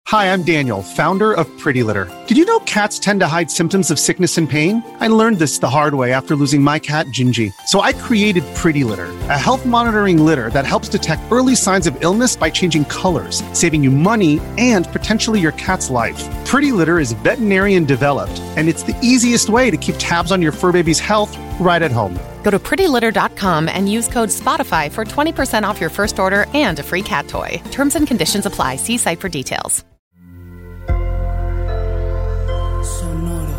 Hi, I'm Daniel, founder of Pretty Litter. Did you know cats tend to hide symptoms of sickness and pain? I learned this the hard way after losing my cat, Gingy. So I created Pretty Litter, a health monitoring litter that helps detect early signs of illness by changing colors, saving you money and potentially your cat's life. Pretty Litter is veterinarian developed, and it's the easiest way to keep tabs on your fur baby's health right at home. Go to prettylitter.com and use code SPOTIFY for 20% off your first order and a free cat toy. Terms and conditions apply. See site for details. Sonoro.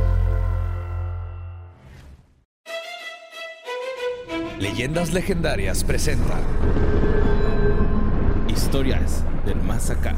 Leyendas Legendarias presenta Historias del Más Acá.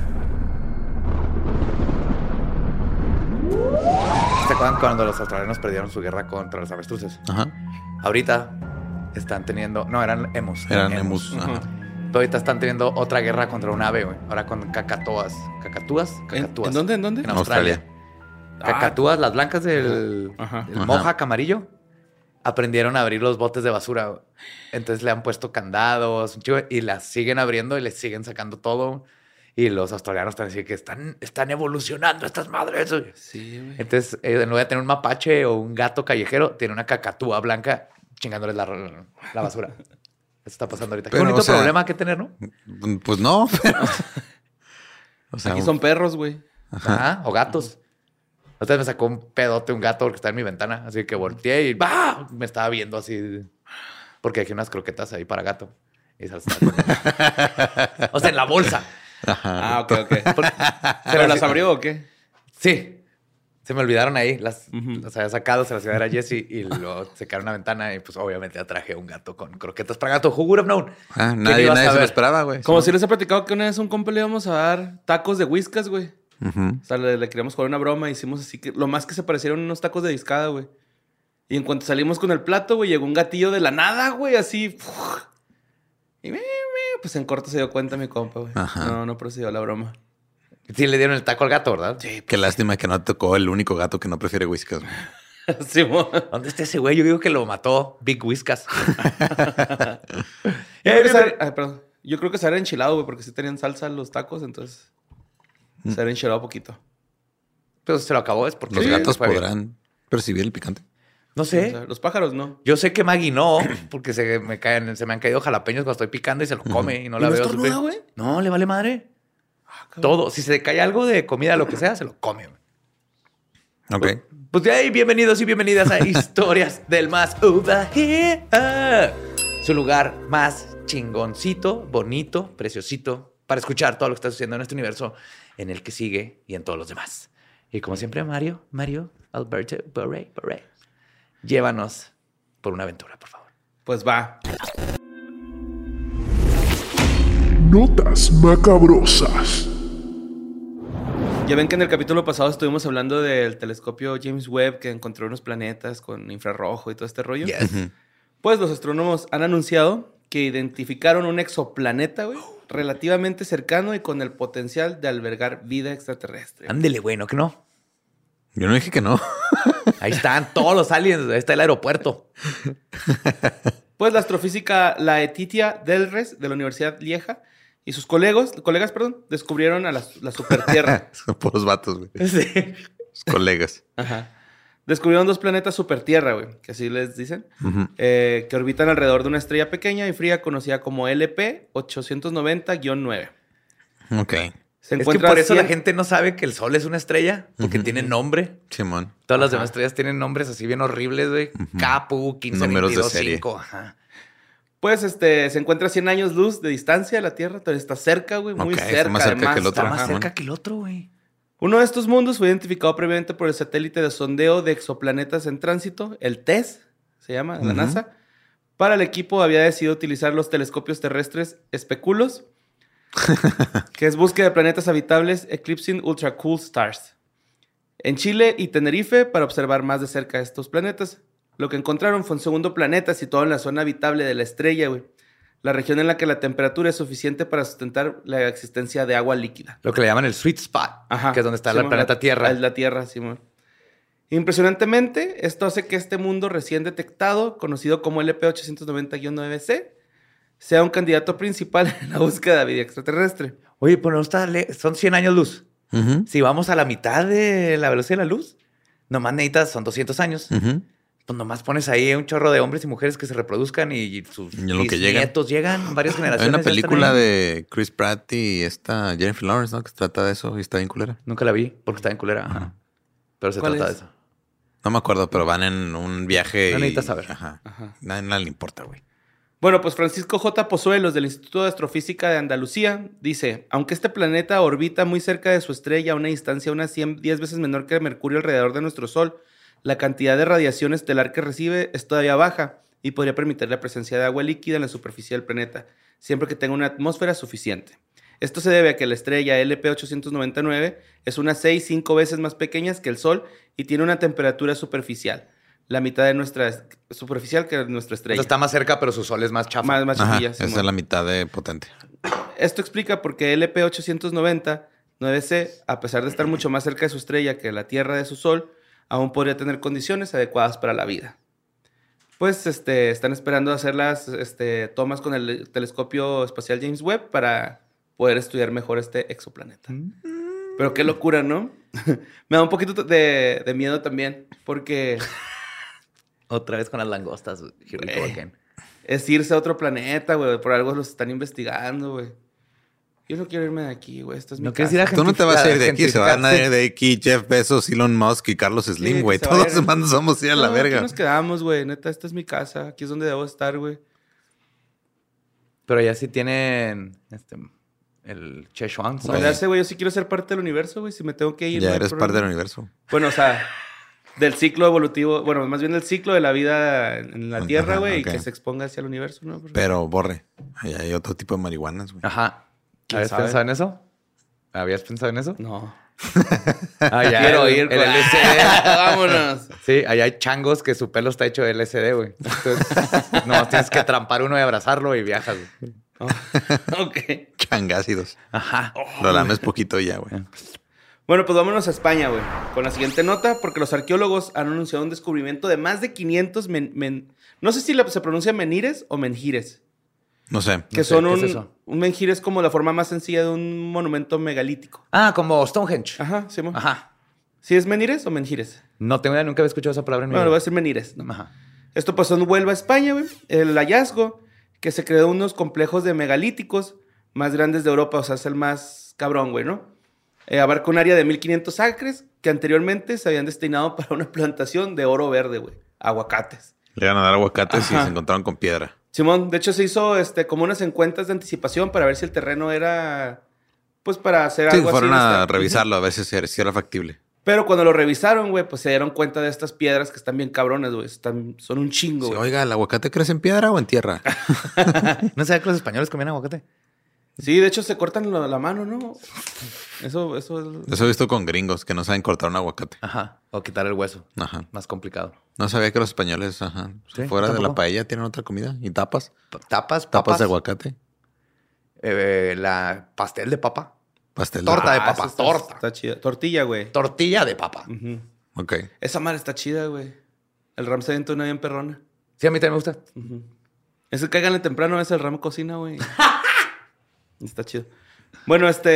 ¿Se acuerdan cuando los australianos perdieron su guerra contra los avestruces? Ajá. Ahorita están teniendo... No, eran emus. Eran emus. Ajá. Pero ahorita están teniendo otra guerra contra un ave, güey. Ahora con cacatoas. ¿Cacatúas? ¿En dónde? En Australia. Cacatúas, las blancas del mohawk amarillo, aprendieron a abrir los botes de basura, güey. Entonces le han puesto candados, un chivo, y las siguen abriendo y les siguen sacando todo. Y los australianos están diciendo que están evolucionando estas madres, güey. Sí, güey. Entonces, en lugar de tener un mapache o un gato callejero, tiene una cacatúa blanca chingándoles la basura. Eso está pasando ahorita. Qué Pero, bonito o sea, problema que tener, ¿no? Pues no, pero... O sea, Aquí son perros, güey. Ajá, o gatos. Entonces me sacó un pedote un gato porque está en mi ventana. Así que volteé y ¡bah! Me estaba viendo así. Porque dejé unas croquetas ahí para gato. Y se las estaba comiendo. O sea, en la bolsa. Ajá. Ah, ok. ¿Pero las abrió o qué? Sí. Se me olvidaron ahí. Las había sacado, se las iba a dar a Jesse y lo se quedaron en la ventana. Y pues obviamente ya traje un gato con croquetas para gato. Who would have known? Nadie se lo esperaba, güey. Como si les he platicado que una vez a un compa le íbamos a dar tacos de whiskas, güey. O sea, le queríamos jugar una broma. Hicimos así que lo más que se parecieron unos tacos de discada, güey. Y en cuanto salimos con el plato, güey, llegó un gatillo de la nada, güey, así. Y pues en corto se dio cuenta mi compa, güey. No procedió la broma. Sí le dieron el taco al gato, ¿verdad? Sí. Qué lástima que no te tocó el único gato que no prefiere whiskas, güey. Sí, ¿Dónde está ese güey? Yo digo que lo mató Big Whiskas. Perdón. Yo creo que se había enchilado, güey, porque sí tenían salsa los tacos, entonces se había enchilado poquito. Pero se lo acabó, es porque... Los gatos fue bien. podrán percibir el picante. No O sé. sea, los pájaros no. Yo sé que Maggie no, porque se me han caído jalapeños cuando estoy picando y se lo come y no la ¿Y no veo. estornuda, güey? No, le vale madre. Todo. Si se le cae algo de comida, lo que sea, se lo come, güey. Ok. Pues de ahí, bienvenidos y bienvenidas a Historias del Más Over Here. Su lugar más chingoncito, bonito, preciosito, para escuchar todo lo que está sucediendo en este universo, en el que sigue y en todos los demás. Y como siempre, Mario, Alberto, Borre, llévanos por una aventura, por favor. Pues va. Notas macabrosas. Ya ven que en el capítulo pasado estuvimos hablando del telescopio James Webb que encontró unos planetas con infrarrojo y todo este rollo. Yes. Pues los astrónomos han anunciado que identificaron un exoplaneta, güey, relativamente cercano y con el potencial de albergar vida extraterrestre. Ándele, güey, ¿no que no? Yo no dije que no. Ahí están todos los aliens. Ahí está el aeropuerto. Pues la astrofísica Laetitia Delres de la Universidad Lieja y sus colegas, descubrieron a la supertierra. Son puros vatos, güey. Sí. Sus colegas. Ajá. Descubrieron dos planetas supertierra, güey, que así les dicen, que orbitan alrededor de una estrella pequeña y fría conocida como LP 890-9. Ok. Se Es que encuentra por eso a la 100 gente no sabe que el Sol es una estrella, porque tiene nombre. Simón. Todas las demás estrellas tienen nombres así bien horribles, güey. Capu, 15, Números de 22, serie. 5. Ajá. Pues se encuentra a 100 años luz de distancia de la Tierra, entonces está cerca, güey, muy Ok, cerca. está más cerca además. que el otro. Está más Ajá. cerca que el otro, güey. Uno de estos mundos fue identificado previamente por el satélite de sondeo de exoplanetas en tránsito, el TESS, se llama, de la NASA. Para el equipo había decidido utilizar los telescopios terrestres Speculos, que es búsqueda de planetas habitables Eclipsing Ultra Cool Stars, en Chile y Tenerife para observar más de cerca estos planetas. Lo que encontraron fue un segundo planeta situado en la zona habitable de la estrella, güey. La región en la que la temperatura es suficiente para sustentar la existencia de agua líquida. Lo que le llaman el sweet spot, que es donde está el planeta Tierra. Es la Tierra, Simón. Impresionantemente, esto hace que este mundo recién detectado, conocido como LP890-9C, sea un candidato principal en la búsqueda de vida extraterrestre. Oye, pues no está son 100 años luz. Si vamos a la mitad de la velocidad de la luz, nomás necesitas, son 200 años. Pues nomás pones ahí un chorro de hombres y mujeres que se reproduzcan y sus nietos llegan varias generaciones. Hay una película de Chris Pratt y esta Jennifer Lawrence, ¿no? Que se trata de eso y está bien culera. Nunca la vi porque está bien culera. Ajá. Pero se trata de eso. No me acuerdo, pero van en un viaje. No necesitas saber. Ajá. Nada le importa, güey. Bueno, pues Francisco J. Pozuelos del Instituto de Astrofísica de Andalucía dice, aunque este planeta orbita muy cerca de su estrella a una distancia unas 10 veces menor que Mercurio alrededor de nuestro Sol, la cantidad de radiación estelar que recibe es todavía baja y podría permitir la presencia de agua líquida en la superficie del planeta, siempre que tenga una atmósfera suficiente. Esto se debe a que la estrella LP899 es unas 5 veces más pequeña que el Sol y tiene una temperatura superficial, la mitad de nuestra superficial que nuestra estrella. Está más cerca, pero su sol es más chafa. Más chiquilla. Esa es la mitad de potente. Esto explica por qué LP890 9C, a pesar de estar mucho más cerca de su estrella que la Tierra de su Sol, aún podría tener condiciones adecuadas para la vida. Pues están esperando hacer las tomas con el telescopio espacial James Webb para poder estudiar mejor este exoplaneta. Pero qué locura, ¿no? Me da un poquito de miedo también, porque... Otra vez con las langostas. Es irse a otro planeta, güey. Por algo los están investigando, güey. Yo no quiero irme de aquí, güey. Esta es mi casa. Tú no te vas a ir de aquí. Se van a ir de aquí Jeff Bezos, Elon Musk y Carlos Slim, güey. Todos los demás nos vamos a ir a la verga. Aquí nos quedamos, güey. Neta, esta es mi casa. Aquí es donde debo estar, güey. Pero ya sí tienen el Chechuan. Güey, yo sí quiero ser parte del universo, güey. Si me tengo que ir. Ya eres parte del universo. Bueno, o sea... Del ciclo evolutivo, bueno, más bien del ciclo de la vida en la Tierra, güey, y que se exponga hacia el universo, ¿no? Pero, Borre, hay otro tipo de marihuanas, güey. Ajá. ¿Habías pensado en eso? ¿Habías pensado en eso? No. Ya, quiero ir, el LSD. Vámonos. Sí, ahí hay changos que su pelo está hecho de LSD, güey. Entonces, no, tienes que trampar uno y abrazarlo y viajas, güey. Ok. Changácidos. Ajá. Lo lames poquito y ya, güey. Bueno, pues vámonos a España, güey. Con la siguiente nota, porque los arqueólogos han anunciado un descubrimiento de más de 500 no sé si se pronuncia menhires o menjires. No sé. Que son un menjire es como la forma más sencilla de un monumento megalítico. Ah, como Stonehenge. Ajá, sí, Ajá. ¿Sí es menhires o menjires? No tengo idea, nunca había escuchado esa palabra en mi vida. Bueno, lo voy a decir menhires, ¿no? Ajá. Esto pasó en Huelva, España, güey. El hallazgo que se creó unos complejos de megalíticos más grandes de Europa. O sea, es el más cabrón, güey, ¿no? Abarca un área de 1500 acres que anteriormente se habían destinado para una plantación de oro verde, güey. Aguacates. Le iban a dar aguacates y se encontraron con piedra. Simón, de hecho se hizo como unas encuestas de anticipación para ver si el terreno era, pues para hacer algo así. Sí, fueron a revisarlo a ver si era factible. Pero cuando lo revisaron, güey, pues se dieron cuenta de estas piedras que están bien cabrones, güey. Son un chingo, güey. Sí, oiga, ¿el aguacate crece en piedra o en tierra? ¿No sabía que los españoles comían aguacate? Sí, de hecho se cortan la mano, ¿no? Eso he visto con gringos que no saben cortar un aguacate. Ajá. O quitar el hueso. Ajá. Más complicado. No sabía que los españoles, ¿Sí? fuera de la paella tienen otra comida. ¿Y tapas? Tapas de aguacate. La pastel de papa. Torta de papa. Torta. Está chida. Tortilla, güey. Tortilla de papa. Uh-huh. Ok. Esa madre está chida, güey. El Ram se aventó una bien perrona. Sí, a mí también me gusta. Uh-huh. Ese cáiganle temprano, es el Ram cocina, güey. Está chido. Bueno, Sí.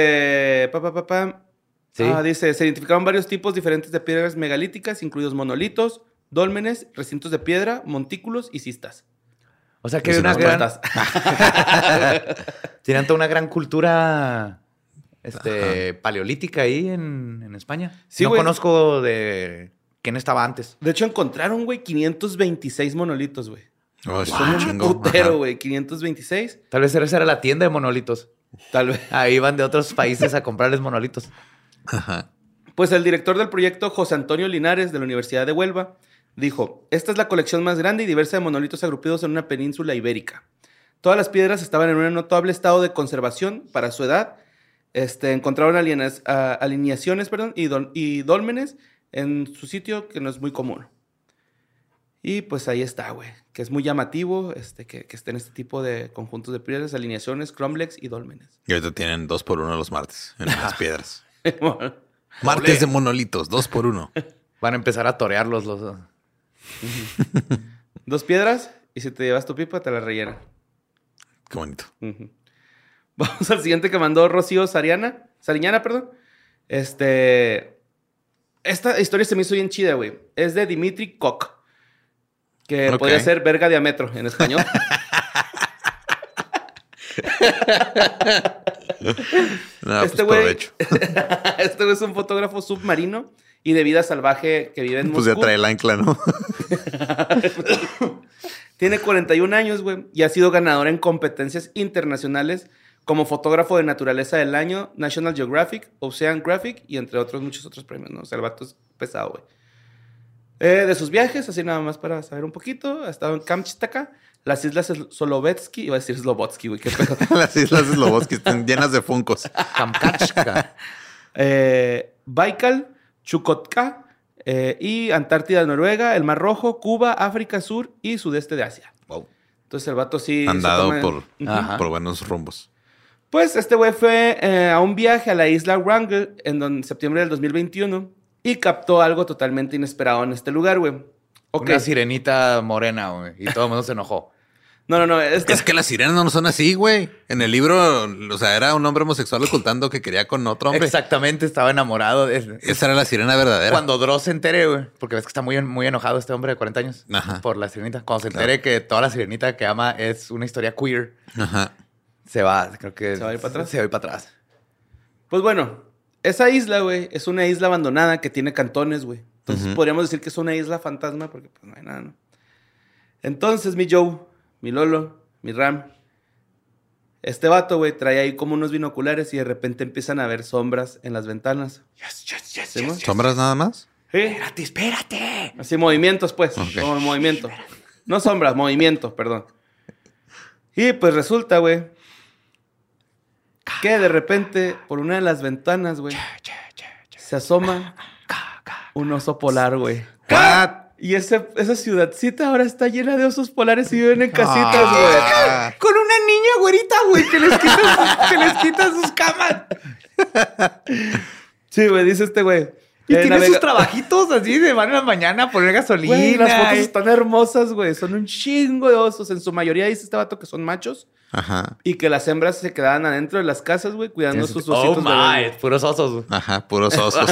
Dice, se identificaron varios tipos diferentes de piedras megalíticas, incluidos monolitos, dólmenes, recintos de piedra, montículos y cistas. O sea que hay una gran... Tienen toda una gran cultura paleolítica ahí en España. Sí, no conozco de quién estaba antes. De hecho, encontraron, güey, 526 monolitos, güey. Oh, son un putero, güey. 526. Tal vez esa era la tienda de monolitos. Tal vez. Ahí van de otros países a comprarles monolitos. Ajá. Pues el director del proyecto, José Antonio Linares, de la Universidad de Huelva, dijo, esta es la colección más grande y diversa de monolitos agrupados en una península ibérica. Todas las piedras estaban en un notable estado de conservación para su edad. Encontraron alineaciones y dólmenes en su sitio que no es muy común. Y pues ahí está, güey. Que es muy llamativo que estén este tipo de conjuntos de piedras, alineaciones, cromlechs y dólmenes. Y ahorita tienen 2x1 los martes en las piedras. Martes de monolitos, 2x1. Van a empezar a torearlos los... 2 piedras y si te llevas tu pipa te la rellenan. Qué bonito. Uh-huh. Vamos al siguiente que mandó Rocío Sariñana, perdón. Esta historia se me hizo bien chida, güey. Es de Dimitri Koch, que podría ser verga diámetro en español. No, este güey es un fotógrafo submarino y de vida salvaje que vive en Moscú. Pues ya trae el ancla, ¿no? Tiene 41 años, güey, y ha sido ganador en competencias internacionales como fotógrafo de naturaleza del año, National Geographic, Oceanographic y entre otros muchos otros premios, ¿no? O sea, el vato es pesado, güey. De sus viajes, así nada más para saber un poquito, ha estado en Kamchatka, las islas Solovetsky, iba a decir Slobodsky, güey, qué pedo. Las islas Slobodsky están llenas de funcos. Kamchatka. Baikal, Chukotka y Antártida, Noruega, el Mar Rojo, Cuba, África Sur y sudeste de Asia. Wow. Entonces el vato sí... Andado por buenos rumbos. Pues este güey fue a un viaje a la isla Wrangel en septiembre del 2021 y captó algo totalmente inesperado en este lugar, güey. Okay. Una sirenita morena, güey. Y todo el mundo se enojó. No. Es que las sirenas no son así, güey. En el libro, o sea, era un hombre homosexual ocultando que quería con otro hombre. Exactamente, estaba enamorado de... Esa era la sirena verdadera. Cuando Dross se entere, güey, porque ves que está muy, muy enojado este hombre de 40 años. Ajá. Por la sirenita. Cuando se entere que toda la sirenita que ama es una historia queer, ajá, se va, creo que... ¿Se va a ir para atrás? Se va a ir para atrás. Pues bueno, esa isla, güey, es una isla abandonada que tiene cantones, güey. Entonces podríamos decir que es una isla fantasma porque pues no hay nada, ¿no? Entonces mi Joe, mi Lolo, mi Ram, este vato, güey, trae ahí como unos binoculares y de repente empiezan a ver sombras en las ventanas. Yes. ¿Sombras nada más? ¿Sí? Espérate. Así movimientos, pues. Okay. Como movimiento. No sombras, movimiento, perdón. Y pues resulta, güey, que de repente por una de las ventanas, güey, se asoma un oso polar, güey. ¿What? Y esa ciudadcita ahora está llena de osos polares y viven en casitas, güey. Con una niña güerita, güey, que les quita sus camas. Sí, güey, dice este güey. Y tiene sus trabajitos así de van a la mañana a poner gasolina. Güey, las fotos están hermosas, güey. Son un chingo de osos. En su mayoría dice este vato que son machos. Ajá. Y que las hembras se quedaban adentro de las casas, güey, cuidando sus ositos. Oh, my. Puros osos, güey. Ajá, puros osos.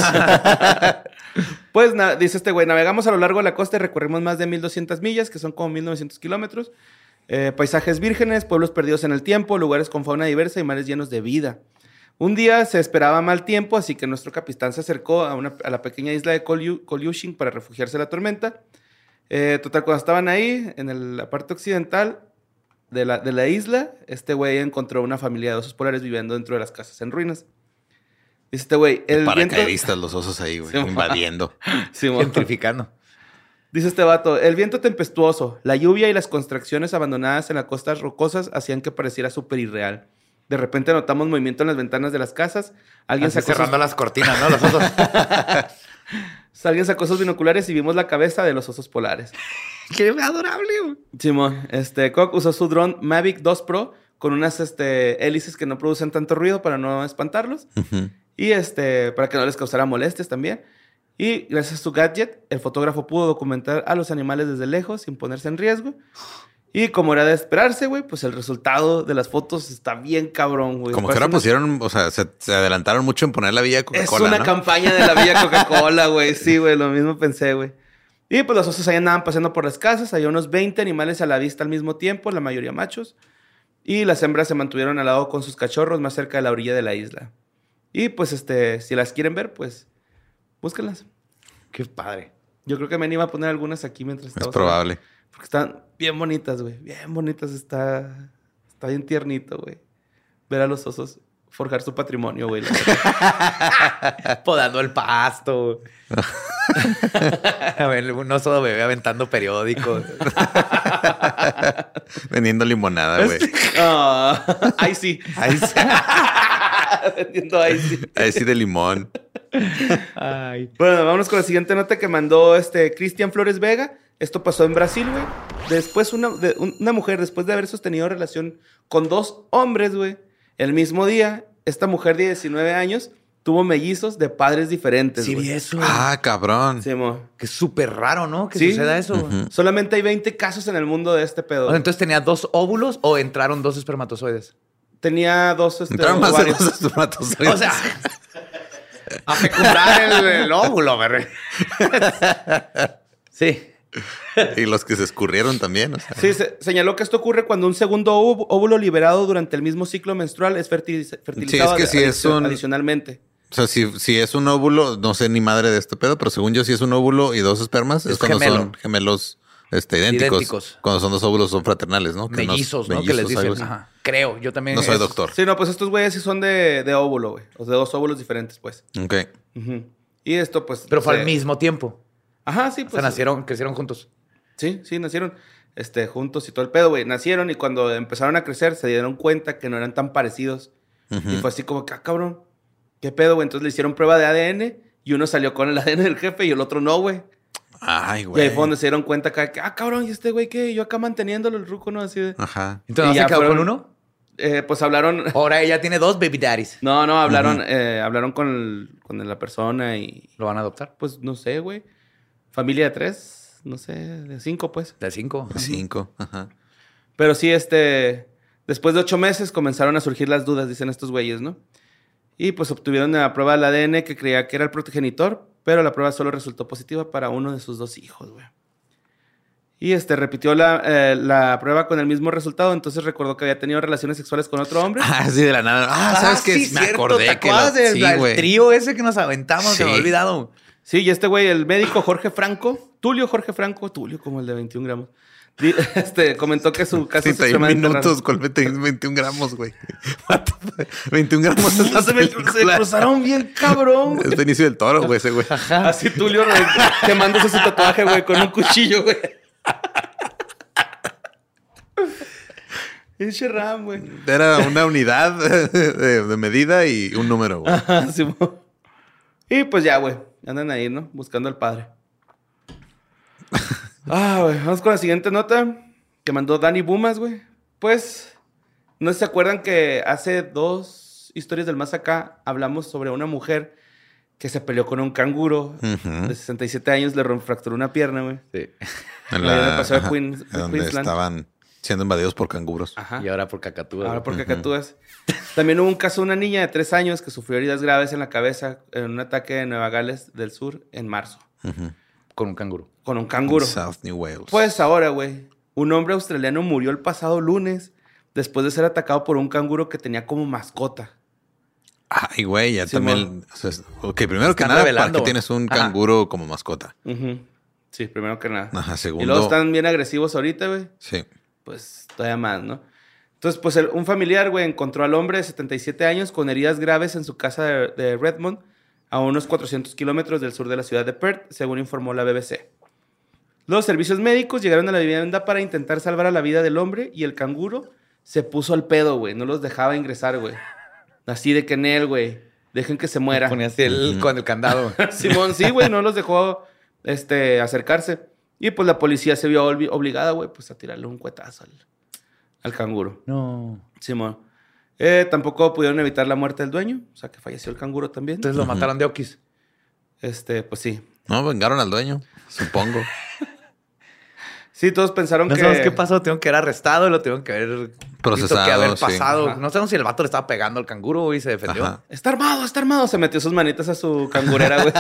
Pues dice este güey, navegamos a lo largo de la costa y recorrimos más de 1,200 millas, que son como 1,900 kilómetros. Paisajes vírgenes, pueblos perdidos en el tiempo, lugares con fauna diversa y mares llenos de vida. Un día se esperaba mal tiempo, así que nuestro capitán se acercó a la pequeña isla de Kolyushin para refugiarse de la tormenta. Total, cuando estaban ahí, en la parte occidental de la isla, este güey encontró una familia de osos polares viviendo dentro de las casas en ruinas. Dice este güey, paracaidistas los osos ahí, güey, invadiendo. Sí, gentrificando. Dice este vato, el viento tempestuoso, la lluvia y las construcciones abandonadas en las costas rocosas hacían que pareciera súper irreal. De repente notamos movimiento en las ventanas de las casas. Alguien sacó cerrando las cortinas, ¿no? Los osos. Alguien sacó sus binoculares y vimos la cabeza de los osos polares. ¡Qué adorable, güey! Simón, Koch usó su dron Mavic 2 Pro con unas hélices que no producen tanto ruido para no espantarlos. Uh-huh. Y para que no les causara molestias también. Y gracias a su gadget, el fotógrafo pudo documentar a los animales desde lejos sin ponerse en riesgo. Y como era de esperarse, güey, pues el resultado de las fotos está bien cabrón, güey. Como que ahora pusieron, o sea, se adelantaron mucho en poner la Villa Coca-Cola, es una campaña de la Villa Coca-Cola, güey. Sí, güey, lo mismo pensé, güey. Y pues los osos ahí andaban paseando por las casas. Había unos 20 animales a la vista al mismo tiempo, la mayoría machos. Y las hembras se mantuvieron al lado con sus cachorros más cerca de la orilla de la isla. Y pues, si las quieren ver, pues, búsquenlas. Qué padre. Yo creo que me iba a poner algunas aquí mientras estaba. Es probable. Porque están bien bonitas, güey. Bien bonitas. Está bien tiernito, güey. Ver a los osos forjar su patrimonio, güey. Podando el pasto. A ver, un oso bebé aventando periódicos. Vendiendo limonada, güey. Ahí sí. Vendiendo ahí sí. Ahí sí de limón. Ay. Bueno, vámonos con la siguiente nota que mandó Cristian Flores Vega. Esto pasó en Brasil, güey. Después una mujer, después de haber sostenido relación con 2 hombres, güey, el mismo día, esta mujer de 19 años tuvo mellizos de padres diferentes. Sí, güey. vi eso. Ah, cabrón. Sí, que es súper raro, ¿no? Que ¿Sí? suceda eso. Uh-huh. Solamente hay 20 casos en el mundo de este pedo. O sea, entonces, ¿tenía 2 óvulos o entraron 2 espermatozoides? Tenía 2 Entraron más de ovarios. 2 espermatozoides. O sea... A fecundar el óvulo, güey. Sí. Y los que se escurrieron también. O sea. Sí, señaló que esto ocurre cuando un segundo óvulo liberado durante el mismo ciclo menstrual es fertilizado adicionalmente. O sea, si es un óvulo, no sé ni madre de este pedo, pero según yo, si es un óvulo y 2 espermas, es cuando son gemelos idénticos. Cuando son 2 óvulos son fraternales, ¿no? Mellizos, ¿no? Que les dicen. Ajá. Creo, yo también. No soy doctor. Sí, no, pues estos güeyes sí son de óvulo, güey. O de 2 óvulos diferentes, pues. Ok. Y esto, pues... Pero fue al mismo tiempo. Ajá, sí, pues. O sea, crecieron juntos. Sí, nacieron juntos y todo el pedo, güey. Nacieron y cuando empezaron a crecer se dieron cuenta que no eran tan parecidos. Y fue así como que, cabrón, ¿qué pedo, güey? Entonces le hicieron prueba de ADN y uno salió con el ADN del jefe y el otro no, güey. Ay, güey. Y ahí fue donde se dieron cuenta que, cabrón, ¿y este güey qué? Yo acá manteniéndolo, el ruco, ¿no? Así de... Ajá. Entonces, ¿no se quedó con uno? Pues hablaron... Ahora ella tiene 2 baby daddies. No, hablaron con la persona y... ¿Lo van a adoptar? Pues no sé, güey. Familia de 3, no sé, de 5, pues. De 5. De 5, ajá. Pero sí, después de 8 meses comenzaron a surgir las dudas, dicen estos güeyes, ¿no? Y pues obtuvieron la prueba del ADN que creía que era el progenitor, pero la prueba solo resultó positiva para uno de sus 2 hijos, güey. Y repitió la prueba con el mismo resultado, entonces recordó que había tenido relaciones sexuales con otro hombre. Ah, sí, de la nada. ¿Sabes qué? Sí, me cierto, acordé ¿te que acuerdas del trío ese que nos aventamos? Sí. Se me ha olvidado. Sí, y este güey, el médico Tulio como el de 21 gramos, comentó que su caso 31 minutos, ¿cuál 21 gramos, güey? 21 gramos se cruzaron bien, cabrón. Es Benicio del Toro, güey, ese güey. Así Tulio quemándose su tatuaje, güey, con un cuchillo, güey. Pinche Ram, güey. Era una unidad de medida y un número, güey. Ajá, sí, y pues ya, güey. Andan ahí, ¿no? Buscando al padre. Güey. Vamos con la siguiente nota que mandó Dani Bumas, güey. Pues, ¿no se acuerdan que hace 2 historias del más acá hablamos sobre una mujer que se peleó con un canguro de 67 años, le fracturó una pierna, güey? Sí. Donde estaban siendo invadidos por canguros. Ajá. Y ahora por cacatúas. Ahora por cacatúas. También hubo un caso de una niña de 3 años que sufrió heridas graves en la cabeza en un ataque en Nueva Gales del Sur en marzo. Con un canguro. Con un canguro. South New Wales. Pues ahora, güey, un hombre australiano murió el pasado lunes después de ser atacado por un canguro que tenía como mascota. Ay, güey, ya Sí, también... O sea, primero que Están nada, revelando. ¿para qué tienes un canguro como mascota? Sí, primero que nada. Ajá, segundo... Y luego están bien agresivos ahorita, güey. Sí. Pues todavía más, ¿no? Entonces, pues un familiar, güey, encontró al hombre de 77 años con heridas graves en su casa de Redmond, a unos 400 kilómetros del sur de la ciudad de Perth, según informó la BBC. Los servicios médicos llegaron a la vivienda para intentar salvar a la vida del hombre y el canguro se puso al pedo, güey. No los dejaba ingresar, güey. Así de que en él, güey. Dejen que se muera. Ponía así con el candado. Simón, sí, güey. No los dejó acercarse. Y pues la policía se vio obligada, güey, pues a tirarle un cuetazo al canguro. No. Simón. Tampoco pudieron evitar la muerte del dueño. O sea, que falleció el canguro también. Entonces lo mataron de okis. Pues sí. No, vengaron al dueño, supongo. Sí, todos pensaron No que... sabemos qué pasó. Tengo que haber arrestado y lo tengo que haber... Procesado, que haber sí. pasado. Ajá. No sabemos si el vato le estaba pegando al canguro y se defendió. Ajá. Está armado. Se metió sus manitas a su cangurera, güey.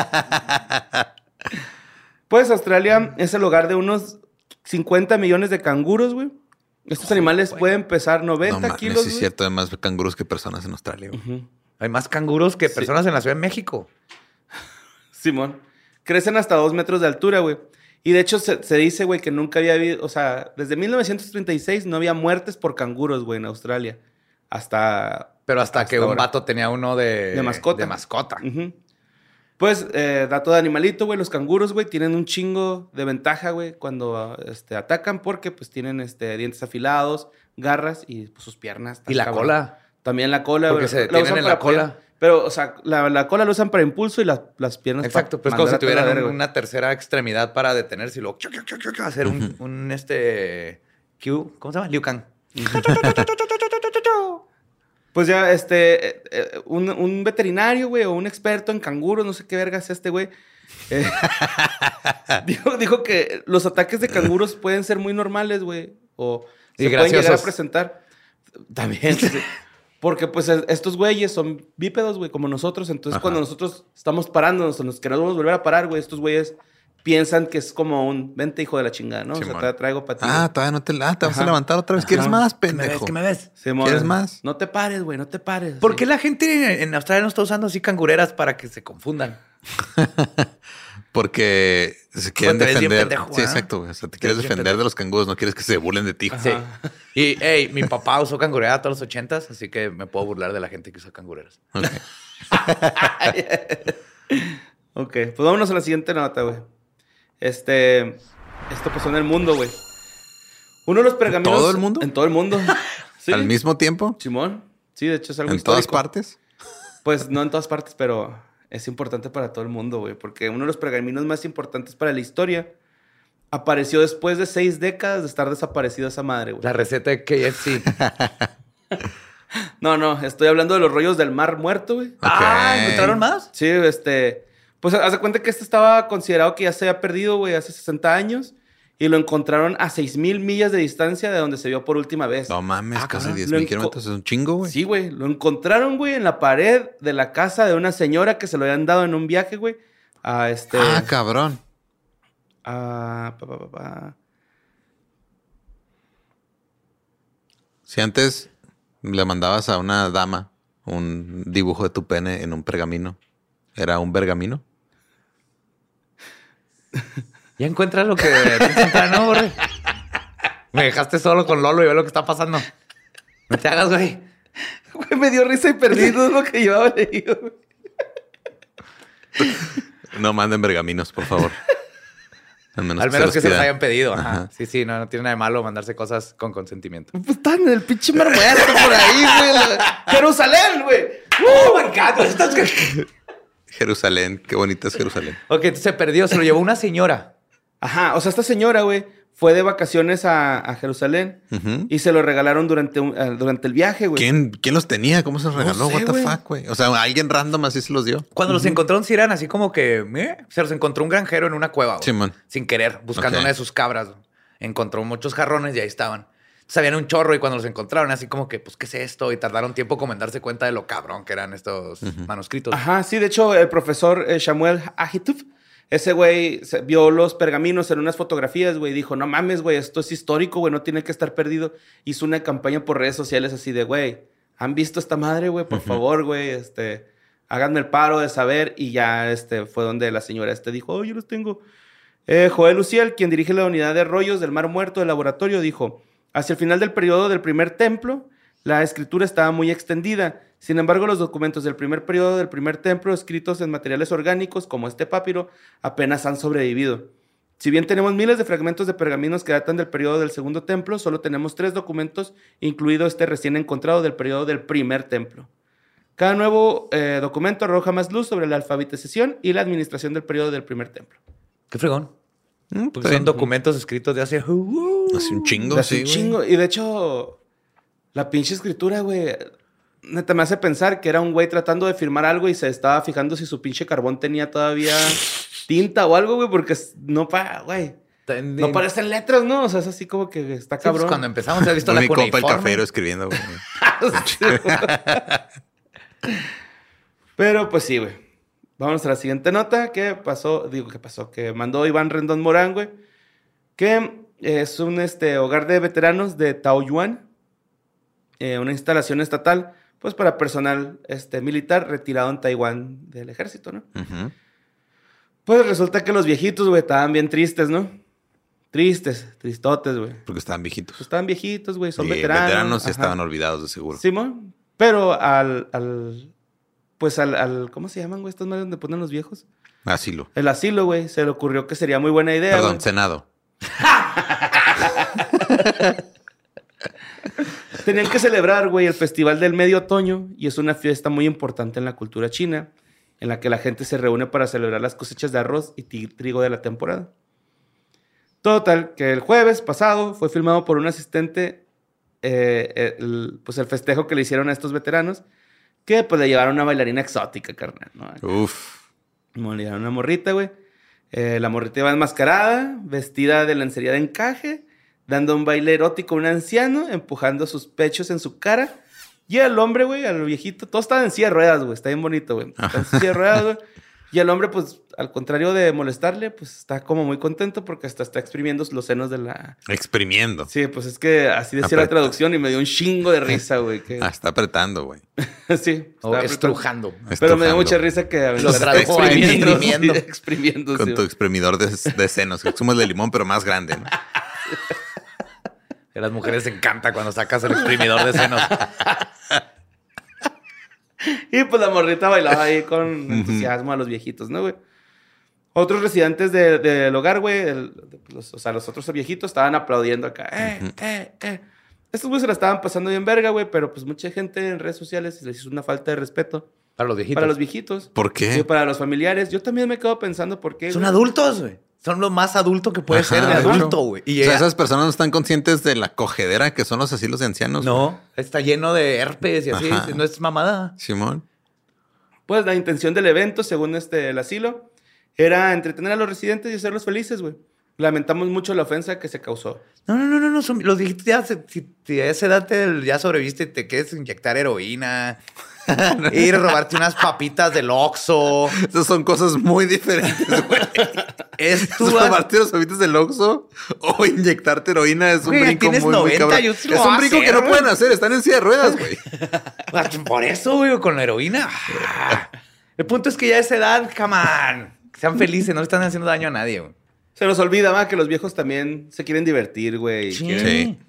Pues Australia es el hogar de unos 50 millones de canguros, güey. Estos animales pueden pesar 90 No, kilos, sí es güey. cierto, hay más canguros que personas en Australia, güey. Hay más canguros que personas en la Ciudad de México. Simón. Crecen hasta 2 metros de altura, güey. Y de hecho se dice, güey, que nunca había habido... O sea, desde 1936 no había muertes por canguros, güey, en Australia. Pero hasta que un ahora. vato tenía uno de mascota. De mascota. Ujú. Pues, dato de animalito, güey. Los canguros, güey, tienen un chingo de ventaja, güey, cuando atacan porque, pues, tienen dientes afilados, garras y pues, sus piernas. Y la cola. También la cola, Porque güey. se detienen usan en para la cola. apoyar. Pero, o sea, la cola la usan para impulso y las piernas Exacto, pues para como si mandar a toda la tuvieran verga, una tercera extremidad para detenerse y luego hacer un ¿cómo se llama? Liu Kang. Pues ya, un veterinario, güey, o un experto en canguros, no sé qué verga es güey. Dijo que los ataques de canguros pueden ser muy normales, güey. O Y se pueden llegar a graciosos. presentar. También. Sí. Porque, pues, estos güeyes son bípedos, güey, como nosotros. Entonces, cuando nosotros estamos parándonos o nos queremos volver a parar, güey, estos güeyes piensan que es como un... Vente, hijo de la chingada, ¿no? Simón. O sea, te traigo para ti. Todavía no te vas a levantar otra vez. ¿Quieres más, pendejo? ¿Qué me ves? Simón. ¿Quieres más? No te pares, güey, no te pares. ¿Por qué la gente en Australia no está usando así cangureras para que se confundan? Porque se quieren defender. Pendejo, sí, exacto. Güey. O sea, te quieres defender de los canguros, no quieres que se burlen de ti. Sí. Y, hey, mi papá usó cangurera todos los 80s, así que me puedo burlar de la gente que usa cangureras. Okay. Ok, pues vámonos a la siguiente nota, güey. Esto pasó en el mundo, güey. Uno de los pergaminos... ¿En todo el mundo? En todo el mundo. Sí. ¿Al mismo tiempo? Simón. Sí, de hecho es algo ¿En histórico. todas partes? Pues no en todas partes, pero es importante para todo el mundo, güey. Porque uno de los pergaminos más importantes para la historia apareció después de 6 décadas de estar desaparecido esa madre, güey. La receta de KFC. No, estoy hablando de los rollos del Mar Muerto, güey. Okay. ¿Encontraron más? Sí, pues haz de cuenta que estaba considerado que ya se había perdido, güey, hace 60 años. Y lo encontraron a 6,000 millas de distancia de donde se vio por última vez. No mames, casi 10,000 kilómetros. Es un chingo, güey. Sí, güey. Lo encontraron, güey, en la pared de la casa de una señora que se lo habían dado en un viaje, güey. Cabrón. Si antes le mandabas a una dama un dibujo de tu pene en un pergamino, ¿era un bergamino? Ya encuentras lo que ¿no, Borre? Me dejaste solo con Lolo y ve lo que está pasando. No te hagas, güey. Güey, me dio risa y perdí todo lo que llevaba leído, güey. No manden bergaminos, por favor. Al menos que se los hayan pedido. Ajá. Sí, no tiene nada de malo mandarse cosas con consentimiento. Pues están en el pinche Mar Muerto por ahí, güey. Jerusalén, güey. ¡Oh, my God! Jerusalén. Qué bonita es Jerusalén. Ok, entonces se perdió. Se lo llevó una señora. Ajá. O sea, esta señora, güey, fue de vacaciones a Jerusalén y se lo regalaron durante el viaje, güey. ¿Quién los tenía? ¿Cómo se los regaló? No sé, What the fuck, güey. O sea, alguien random así se los dio. Cuando los encontraron, sí eran así como que... Se los encontró un granjero en una cueva, güey. Sí, man. Sin querer, buscando una de sus cabras. Güey. Encontró muchos jarrones y ahí estaban. Sabían un chorro y cuando los encontraron, así como que, pues, ¿qué es esto? Y tardaron tiempo como en darse cuenta de lo cabrón que eran estos manuscritos. Ajá, sí. De hecho, el profesor Samuel Ahitub, ese güey vio los pergaminos en unas fotografías, güey. Dijo, no mames, güey, esto es histórico, güey, no tiene que estar perdido. Hizo una campaña por redes sociales así de, güey, ¿han visto esta madre, güey? Por favor, güey, háganme el paro de saber. Y ya fue donde la señora dijo, oh, yo los tengo. Joel Luciel, quien dirige la unidad de rollos del Mar Muerto del laboratorio, dijo, hacia el final del periodo del primer templo, la escritura estaba muy extendida. Sin embargo, los documentos del primer periodo del primer templo, escritos en materiales orgánicos como este papiro, apenas han sobrevivido. Si bien tenemos miles de fragmentos de pergaminos que datan del periodo del segundo templo, solo tenemos 3 documentos, incluido este recién encontrado del periodo del primer templo. Cada nuevo documento arroja más luz sobre la alfabetización y la administración del periodo del primer templo. Qué fregón. Porque son documentos escritos de hace... Hace un chingo, hace un chingo. Y de hecho, la pinche escritura, güey... Neta, me hace pensar que era un güey tratando de firmar algo y se estaba fijando si su pinche carbón tenía todavía tinta o algo, güey, porque no parecen letras, ¿no? O sea, es así como que está cabrón. Pues cuando empezamos, ¿has visto la cuneiforme? Mi compa el cafero escribiendo, güey. Pero, pues sí, güey. Vámonos a la siguiente nota. Que mandó Iván Rendón Morán, güey. Que es un hogar de veteranos de Taoyuan. Una instalación estatal, pues para personal militar retirado en Taiwán del ejército, ¿no? Pues resulta que los viejitos, güey, estaban bien tristes, ¿no? Tristotes, güey. Porque estaban viejitos. Pues estaban viejitos, güey, son veteranos. Veteranos y estaban olvidados, de seguro. Simón, pero ¿cómo se llaman, güey? Estas madres donde ponen los viejos. Asilo. El asilo, güey, se le ocurrió que sería muy buena idea. Perdón, güey. Senado. Tenían que celebrar, güey, el Festival del Medio Otoño, y es una fiesta muy importante en la cultura china, en la que la gente se reúne para celebrar las cosechas de arroz y trigo de la temporada. Total, que el jueves pasado fue filmado por un asistente el festejo que le hicieron a estos veteranos, que pues le llevaron una bailarina exótica, carnal, ¿no? Uf. Le llevaron una morrita, güey. La morrita iba enmascarada, vestida de lencería de encaje, dando un baile erótico a un anciano, empujando sus pechos en su cara Y el hombre, güey, al viejito, todos estaban en silla de ruedas, güey. Está bien bonito, güey. Está en silla de ruedas, güey. Y el hombre, pues, al contrario de molestarle, pues, está como muy contento porque hasta está exprimiendo los senos de la... Exprimiendo. Sí, pues, es que así decía la traducción y me dio un chingo de risa, güey. Que... está apretando, güey. Sí. O estrujando. Pero me dio mucha risa que... Lo tradujo exprimiendo. Exprimiendo. Con tu exprimidor de senos. Es como el de limón, pero más grande, ¿no? A las mujeres les encanta cuando sacas el exprimidor de senos. Y pues la morrita bailaba ahí con entusiasmo a los viejitos, ¿no, güey? Otros residentes del hogar, güey, los otros viejitos estaban aplaudiendo acá. Estos güeyes se la estaban pasando bien verga, güey, pero pues mucha gente en redes sociales les hizo una falta de respeto. Para los viejitos. Para los viejitos. ¿Por qué? Sí, para los familiares. Yo también me quedo pensando por qué. Son adultos, güey. Son lo más adulto que puede ser de adulto, güey. O sea, esas personas no están conscientes de la cogedera que son los asilos de ancianos. No, está lleno de herpes y así. No es mamada. Simón. Pues la intención del evento, según el asilo, era entretener a los residentes y hacerlos felices, güey. Lamentamos mucho la ofensa que se causó. No. Los viejitos ya, si a esa edad ya sobreviviste y te quieres inyectar heroína, ir a robarte unas papitas del Oxxo. Esas son cosas muy diferentes, güey. Robarte los papitas del Oxxo o inyectarte heroína es un brinco muy cabrón. Es un brinco que no pueden hacer. Están en silla de ruedas, güey. Por eso, güey, con la heroína. El punto es que ya a esa edad, come on, sean felices, no le están haciendo daño a nadie, güey. Se nos olvida, más que los viejos también se quieren divertir, güey. Sí.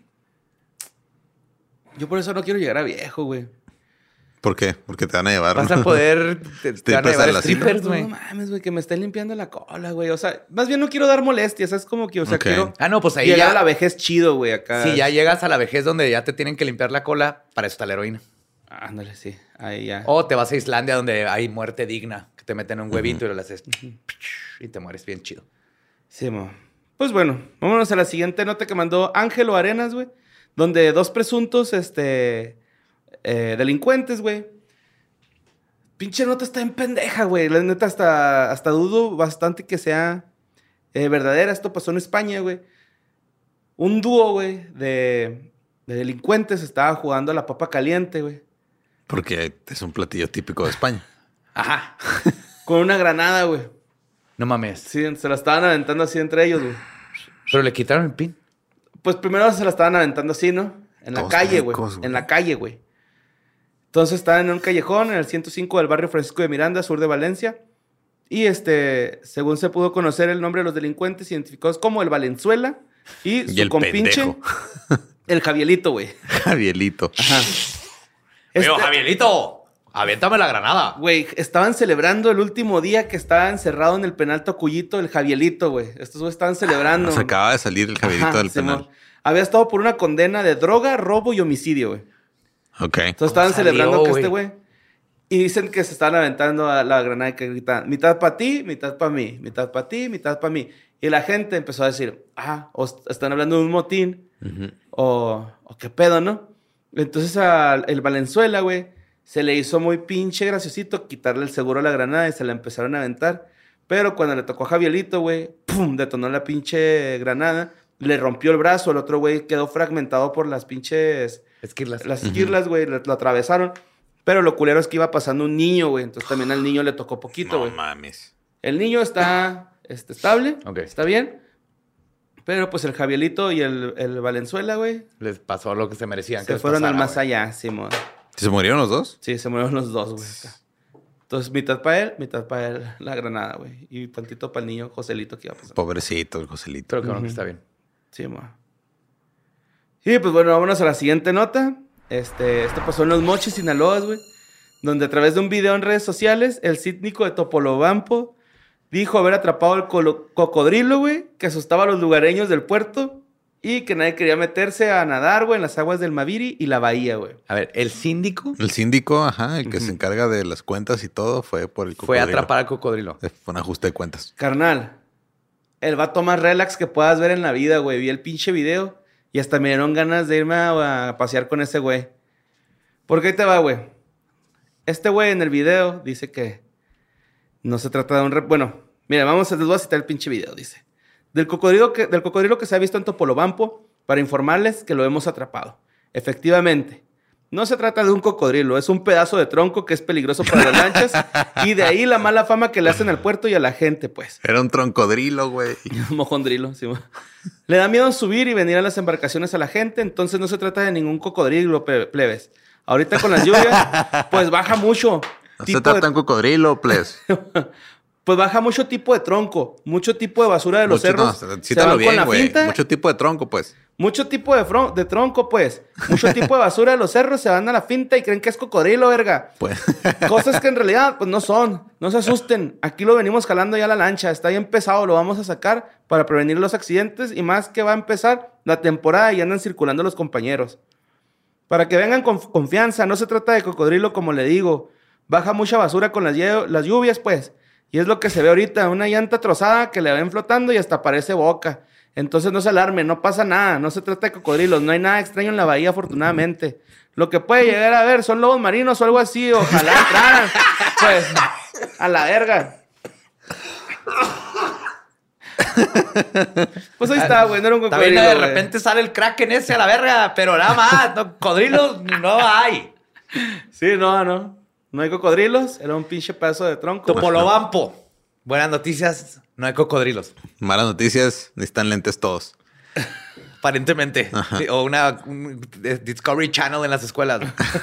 Yo por eso no quiero llegar a viejo, güey. ¿Por qué? Porque te van a llevar. Vas a poder... te van a llevar strippers, güey. No mames, güey, que me estén limpiando la cola, güey. O sea, más bien no quiero dar molestias. Es como que, o sea, quiero... no, pues ahí llegar a la vejez chido, güey, acá. Sí, ya llegas a la vejez donde ya te tienen que limpiar la cola. Para eso está la heroína. Ándale, sí. Ahí ya. O te vas a Islandia donde hay muerte digna. Que te meten un huevito y lo haces... Y te mueres bien chido. Sí, mo. Pues bueno, vámonos a la siguiente nota que mandó Ángelo Arenas, güey. Donde dos presuntos, delincuentes, güey. Pinche nota está en pendeja, güey. La neta hasta dudo bastante que sea verdadera. Esto pasó en España, güey. Un dúo, güey, de delincuentes estaba jugando a la papa caliente, güey. Porque es un platillo típico de España. Ajá. Con una granada, güey. No mames. Sí, se la estaban aventando así entre ellos, güey. Pero le quitaron el pin. Pues primero se la estaban aventando así, ¿no? En la calle, güey. En la calle, güey. Entonces estaban en un callejón, en el 105 del barrio Francisco de Miranda, sur de Valencia. Y según se pudo conocer el nombre de los delincuentes identificados como el Valenzuela y su compinche, el Javielito, güey. Javielito. Ajá. Javielito, aviéntame la granada. Güey, estaban celebrando el último día que estaba encerrado en el penal Tocuyito, el Javielito, güey. Estos güey estaban celebrando. Se acaba de salir el Javielito del penal. Había estado por una condena de droga, robo y homicidio, güey. Ok. Entonces estaban celebrando que güey. Y dicen que se estaban aventando a la granada y que gritan, mitad para ti, mitad para mí, mitad para ti, mitad para mí. Y la gente empezó a decir, o están hablando de un motín, o qué pedo, ¿no? Entonces el Valenzuela, güey, se le hizo muy pinche graciosito quitarle el seguro a la granada y se la empezaron a aventar. Pero cuando le tocó a Javielito, güey, ¡pum!, detonó la pinche granada, le rompió el brazo, el otro güey quedó fragmentado por las pinches... Esquirlas. Las esquirlas, güey, lo atravesaron. Pero lo culero es que iba pasando un niño, güey. Entonces también al niño le tocó poquito, güey. No mames. El niño está estable, okay, está bien. Pero pues el Javielito y el Valenzuela, güey, les pasó lo que se merecían. Se fueron al más allá, Simón. ¿Se murieron los dos? Sí, se murieron los dos, güey. Entonces, mitad para él la granada, güey. Y tantito para el niño Joselito que iba a pasar. Pobrecito el Joselito. Pero que bueno que está bien. Sí, ma. Y pues bueno, vámonos a la siguiente nota. Esto pasó en Los Mochis, Sinaloa, güey. Donde a través de un video en redes sociales, el síndico de Topolobampo dijo haber atrapado el cocodrilo, güey, que asustaba a los lugareños del puerto y que nadie quería meterse a nadar, güey, en las aguas del Maviri y la bahía, güey. A ver, ¿el síndico? El síndico, ajá, el que se encarga de las cuentas y todo, fue por el cocodrilo. Fue a atrapar al cocodrilo. Fue un ajuste de cuentas. Carnal, el vato más relax que puedas ver en la vida, güey. Vi el pinche video y hasta me dieron ganas de irme a pasear con ese güey. ¿Por qué te va, güey? Este güey en el video dice que no se trata de un... Bueno, mira, les voy a citar el pinche video, dice. Del cocodrilo que se ha visto en Topolobampo para informarles que lo hemos atrapado. Efectivamente, No se trata de un cocodrilo, es un pedazo de tronco que es peligroso para las lanchas y de ahí la mala fama que le hacen al puerto y a la gente, pues. Era un troncodrilo, güey. Mojondrilo, sí. Le da miedo subir y venir a las embarcaciones a la gente, entonces no se trata de ningún cocodrilo, plebes. Ahorita con las lluvias, pues baja mucho. No se trata de un cocodrilo, plebes. Pues baja mucho tipo de tronco, mucho tipo de basura de los cerros. No, cítalo bien, güey. Mucho tipo de tronco, pues. Mucho tipo de tronco, pues. Mucho tipo de basura de los cerros se van a la finta y creen que es cocodrilo, verga. Pues. Cosas que en realidad, pues no son. No se asusten. Aquí lo venimos jalando ya la lancha. Está bien pesado, lo vamos a sacar para prevenir los accidentes y más que va a empezar la temporada y andan circulando los compañeros. Para que vengan con confianza, no se trata de cocodrilo como le digo. Baja mucha basura con las lluvias, pues. Y es lo que se ve ahorita, una llanta trozada que le ven flotando y hasta parece boca. Entonces no se alarme, no pasa nada, no se trata de cocodrilos, no hay nada extraño en la bahía afortunadamente. Lo que puede llegar a ver son lobos marinos o algo así, ojalá entraran. Pues, a la verga. Pues ahí está, güey, no era un cocodrilo. De repente sale el Kraken ese a la verga, pero nada más, no, cocodrilos no hay. Sí, no. No hay cocodrilos, era un pinche pedazo de tronco. Topolobampo. Buenas noticias, no hay cocodrilos. Malas noticias, necesitan lentes todos. Aparentemente. Sí, o un Discovery Channel en las escuelas.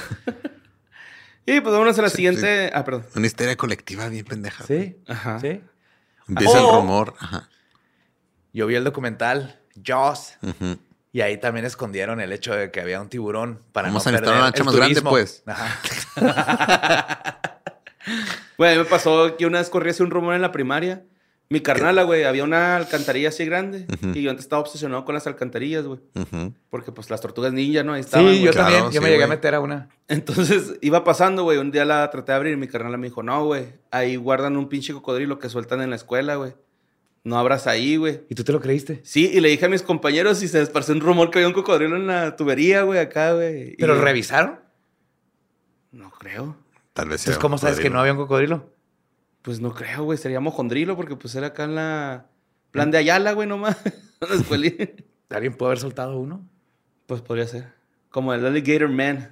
Y pues vámonos a la siguiente. Sí. Perdón. Una histeria colectiva bien pendeja. Sí. Ajá. Sí. Empieza el rumor. Ajá. Yo vi el documental Jaws. Y ahí también escondieron el hecho de que había un tiburón para vamos no perder una lancha el más turismo. grande, pues. Ajá. Güey, me pasó que una vez corrí así un rumor en la primaria. Mi carnala, güey, había una alcantarilla así grande. Y yo antes estaba obsesionado con las alcantarillas, güey. Porque pues las tortugas ninja, ¿no? Ahí estaban. Sí, yo también. Yo me llegué a meter a una. Entonces iba pasando, güey. Un día la traté de abrir y mi carnala me dijo, no, güey, ahí guardan un pinche cocodrilo que sueltan en la escuela, güey. No abras ahí, güey. ¿Y tú te lo creíste? Sí, y le dije a mis compañeros y se esparció un rumor que había un cocodrilo en la tubería, güey, acá, güey. ¿Pero revisaron? No creo. Tal vez sea. Entonces, ¿cómo sabes que no había un cocodrilo? Pues no creo, güey. Sería mojondrilo porque pues era acá en la... Plan de Ayala, güey, nomás. En la escuelita. ¿Alguien puede haber soltado uno? Pues podría ser. Como el Alligator Man.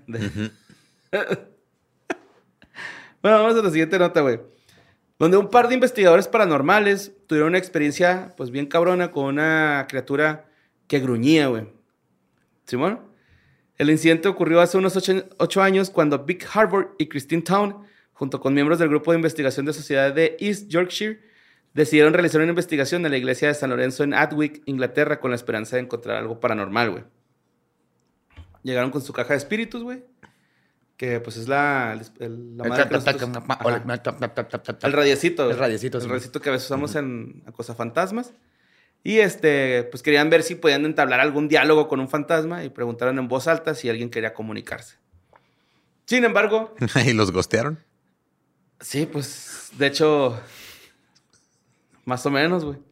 Bueno, vamos a la siguiente nota, güey. Donde un par de investigadores paranormales tuvieron una experiencia, pues, bien cabrona con una criatura que gruñía, güey. ¿Simón? El incidente ocurrió hace unos 8 años cuando Vic Harbour y Christine Town, junto con miembros del grupo de investigación de sociedad de East Yorkshire, decidieron realizar una investigación en la iglesia de San Lorenzo en Adwick, Inglaterra, con la esperanza de encontrar algo paranormal, güey. Llegaron con su caja de espíritus, güey. Que pues es la madre que el radiecito. El radiecito. El radiecito que a veces usamos en Acosafantasmas. Y pues querían ver si podían entablar algún diálogo con un fantasma y preguntaron en voz alta si alguien quería comunicarse. Sin embargo... ¿Y los gostearon? Sí, pues, de hecho... Más o menos, güey.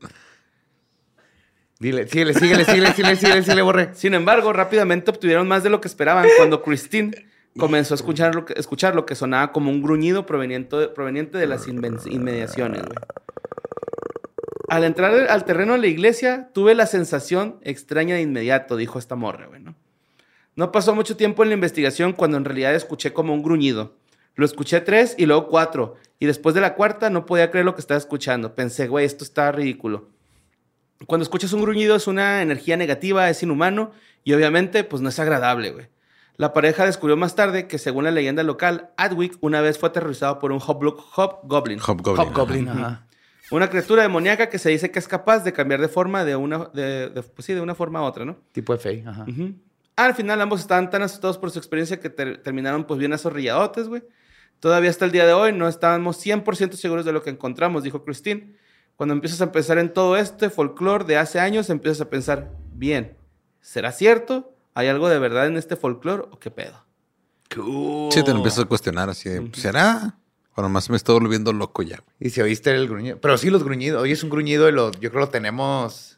Dile, síguele, borre. Sin embargo, rápidamente obtuvieron más de lo que esperaban cuando Christine comenzó a escuchar lo que sonaba como un gruñido proveniente de las inmediaciones, güey. Al entrar al terreno de la iglesia, tuve la sensación extraña de inmediato, dijo esta morra, güey, ¿no? No pasó mucho tiempo en la investigación cuando en realidad escuché como un gruñido. Lo escuché 3 y luego 4. Y después de la cuarta no podía creer lo que estaba escuchando. Pensé, güey, esto está ridículo. Cuando escuchas un gruñido es una energía negativa, es inhumano y obviamente pues no es agradable, güey. La pareja descubrió más tarde que según la leyenda local, Adwick una vez fue aterrorizado por un hobgoblin. Hobgoblin. Ajá. Una criatura demoníaca que se dice que es capaz de cambiar de forma de una forma a otra, ¿no? Tipo de fe, ajá. Al final ambos estaban tan asustados por su experiencia que terminaron pues bien azorrilladotes, güey. Todavía hasta el día de hoy no estábamos 100% seguros de lo que encontramos, dijo Christine. Cuando empiezas a pensar en todo este folclore de hace años, empiezas a pensar, bien, ¿será cierto? ¿Hay algo de verdad en este folclore o qué pedo? Cool. Sí, te lo empiezas a cuestionar así de, ¿será? O nomás me estoy volviendo loco ya. Y si oíste el gruñido. Pero sí, los gruñidos. Hoy es un gruñido y yo creo que lo tenemos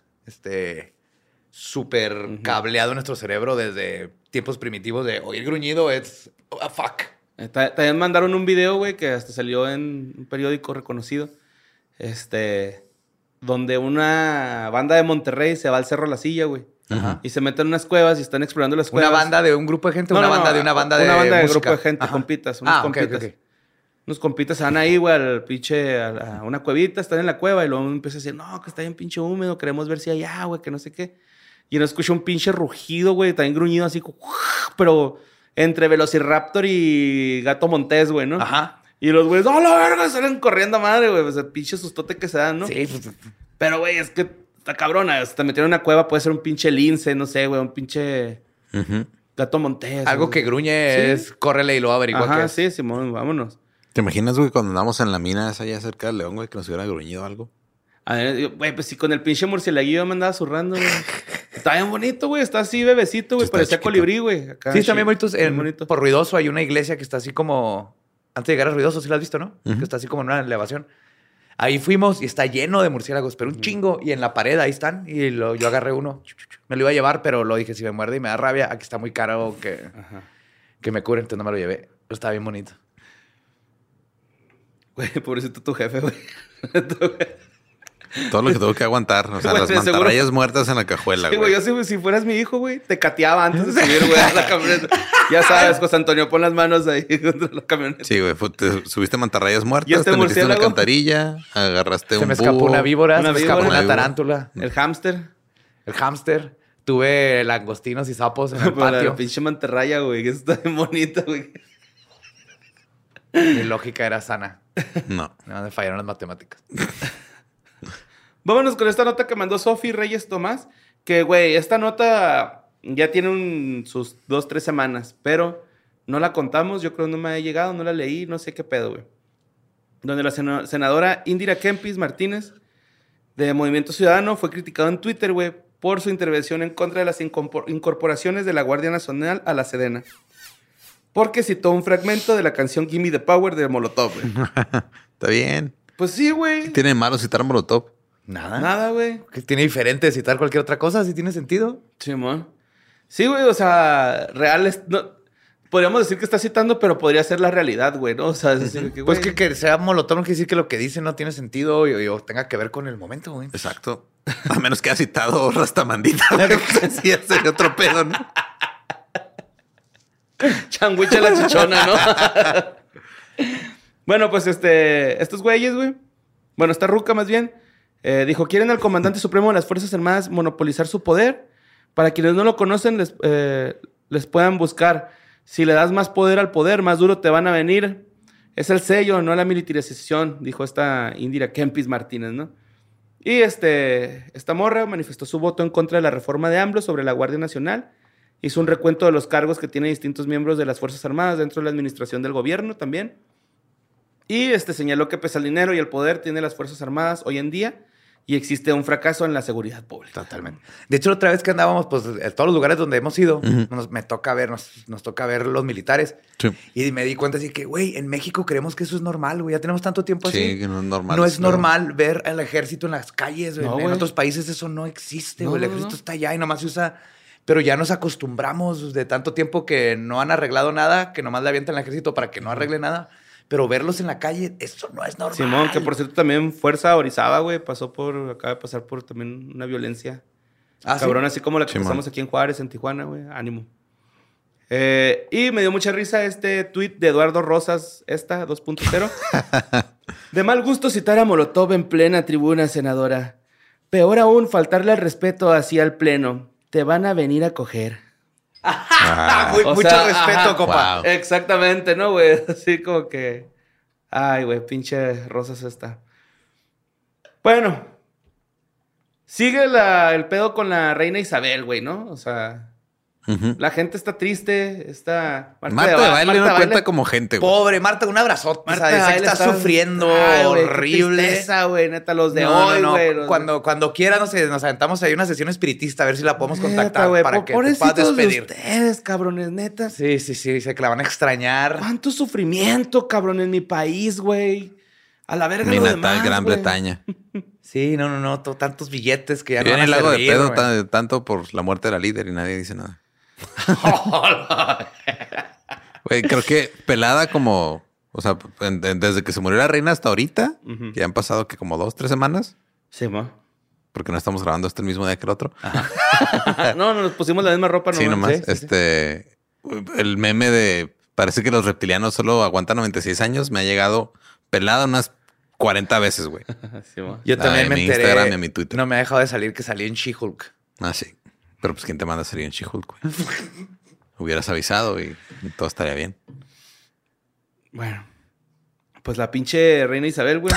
súper cableado en nuestro cerebro desde tiempos primitivos de oír gruñido es fuck. También mandaron un video, güey, que hasta salió en un periódico reconocido. Donde una banda de Monterrey se va al Cerro La Silla, güey. Ajá. Y se meten en unas cuevas y están explorando las cuevas. ¿Una banda de un grupo de gente? Una banda de grupo de gente, compitas. Unos compitas. Okay. Unos compitas se van ahí, güey, a una cuevita, están en la cueva y luego empieza a decir, no, que está bien pinche húmedo, queremos ver si hay agua, que no sé qué. Y uno escucha un pinche rugido, güey, también gruñido así, pero entre Velociraptor y Gato Montés, güey, ¿no? Ajá. Y los güeyes, ¡oh, la verga! Salen corriendo a madre, güey. Pues el pinche sustote que se dan, ¿no? Sí, pues. Pero, güey, es que está cabrona. Si te metieron en una cueva, puede ser un pinche lince, no sé, güey, un pinche Gato Montés. Algo que gruñe es córrele y lo averigua. Ajá, sí, Simón, vámonos. ¿Te imaginas, güey, cuando andamos en la mina esa allá cerca del León, güey, que nos hubiera gruñido algo? A ver, güey, pues si con el pinche murciélago me andaba zurrando, güey. Está bien bonito, güey. Está así bebecito, güey. Parecía colibrí, güey. Sí, está bien bonito. Por Ruidoso hay una iglesia que está así como... Antes de llegar a Ruidoso, ¿sí la has visto, no? Que está así como en una elevación. Ahí fuimos y está lleno de murciélagos, pero un chingo. Y en la pared ahí están. Y yo agarré uno. Me lo iba a llevar, pero lo dije, si me muerde y me da rabia, aquí está muy caro que me cure. Entonces no me lo llevé. Pero está bien bonito. Güey, pobrecito tu jefe, güey. Todo lo que tuvo que aguantar. O sea, güey, las mantarrayas muertas en la cajuela, güey. Sí, güey, yo si fueras mi hijo, güey, te cateaba antes de subir, güey, a la camioneta. Ya sabes, José Antonio, pon las manos ahí contra la camioneta. Sí, güey, te subiste mantarrayas muertas, te metiste en una alcantarilla, agarraste un búho. Se me escapó una víbora, se me escapó una tarántula. El hámster. Tuve langostinos y sapos en el patio. La pinche mantarraya, güey, que está bien bonita, güey. Mi lógica era sana. No. Me fallaron las matemáticas. Vámonos con esta nota que mandó Sofi Reyes Tomás. Que, güey, esta nota ya tiene sus 2-3 semanas. Pero no la contamos. Yo creo que no me ha llegado. No la leí. No sé qué pedo, güey. Donde la senadora Indira Kempis Martínez de Movimiento Ciudadano fue criticado en Twitter, güey, por su intervención en contra de las incorporaciones de la Guardia Nacional a la Sedena. Porque citó un fragmento de la canción Gimme the Power de Molotov, güey. Está bien. Pues sí, güey. ¿Qué tiene de malo citar Molotov? Nada, güey. ¿Qué tiene diferente de citar cualquier otra cosa? ¿Sí tiene sentido? Sí, man. Sí, güey, o sea, podríamos decir que está citando, pero podría ser la realidad, güey, ¿no? O sea, es decir, que, pues que sea Molotov no quiere decir que lo que dice no tiene sentido o tenga que ver con el momento, güey. Exacto. A menos que haya citado Rastamandita, güey. Sí, sería otro pedo, ¿no? Changuicha la chichona, ¿no? Bueno, pues estos güeyes, güey. Bueno, esta ruca más bien. Dijo, quieren al comandante supremo de las Fuerzas Armadas monopolizar su poder. Para quienes no lo conocen, les puedan buscar. Si le das más poder al poder, más duro te van a venir. Es el sello, no la militarización, dijo esta Indira Kempis Martínez, ¿no? Y esta morra manifestó su voto en contra de la reforma de AMLO sobre la Guardia Nacional. Hizo un recuento de los cargos que tienen distintos miembros de las Fuerzas Armadas dentro de la administración del gobierno también. Y señaló que pese al dinero y el poder tiene las Fuerzas Armadas hoy en día y existe un fracaso en la seguridad pública. Totalmente. De hecho, la otra vez que andábamos, pues, en todos los lugares donde hemos ido, nos toca ver los militares. Sí. Y me di cuenta así que, güey, en México creemos que eso es normal, güey. Ya tenemos tanto tiempo así. Sí, que no es normal. No es normal ver al ejército en las calles, güey. No, en otros países eso no existe, güey. El ejército está allá y nomás se usa... Pero ya nos acostumbramos de tanto tiempo que no han arreglado nada, que nomás le avientan al ejército para que no arregle nada. Pero verlos en la calle, eso no es normal. Simón, que por cierto también Fuerza Orizaba, güey, acaba de pasar por también una violencia cabrón, ¿sí? Así como la que pasamos aquí en Juárez, en Tijuana, güey. Ánimo. Y me dio mucha risa este tuit de Eduardo Rosas, 2.0. De mal gusto citar a Molotov en plena tribuna, senadora. Peor aún, faltarle al respeto así al pleno. Te van a venir a coger. Mucho respeto, compa. Wow. Exactamente, ¿no, güey? Así como que... Ay, güey, pinche Rosas esta. Bueno. Sigue el pedo con la reina Isabel, güey, ¿no? O sea... La gente está triste, Marta de Baile no cuenta como gente, güey. Pobre Marta, un abrazote. Marta de Baile está sufriendo horrible. Qué tristeza, güey, neta, los de hoy, güey. Cuando quiera nos aventamos ahí una sesión espiritista a ver si la podemos contactar para que te puedas despedir. De ustedes, cabrones, neta. Sí, sé que la van a extrañar. Cuánto sufrimiento, cabrón, en mi país, güey. A la verga mi lo natal demás, Gran güey. Bretaña. Sí, no, tantos billetes que ya no van a servir. Lago de pedo tanto por la muerte de la líder y nadie dice nada. Güey, creo que pelada como... O sea, desde que se murió la reina hasta ahorita, ya han pasado que como 2-3 semanas. Sí, ma. Porque no estamos grabando el mismo día que el otro. No, nos pusimos la misma ropa nomás. Sí, nomás. Sí. El meme de parece que los reptilianos solo aguantan 96 años me ha llegado pelada unas 40 veces, güey. Sí, yo también me enteré. Instagram y a mi Twitter. No me ha dejado de salir que salí en She-Hulk. Ah, sí. Pero pues, ¿quién te manda a salir en She-Hulk, güey? Hubieras avisado y todo estaría bien. Bueno. Pues la pinche reina Isabel, güey.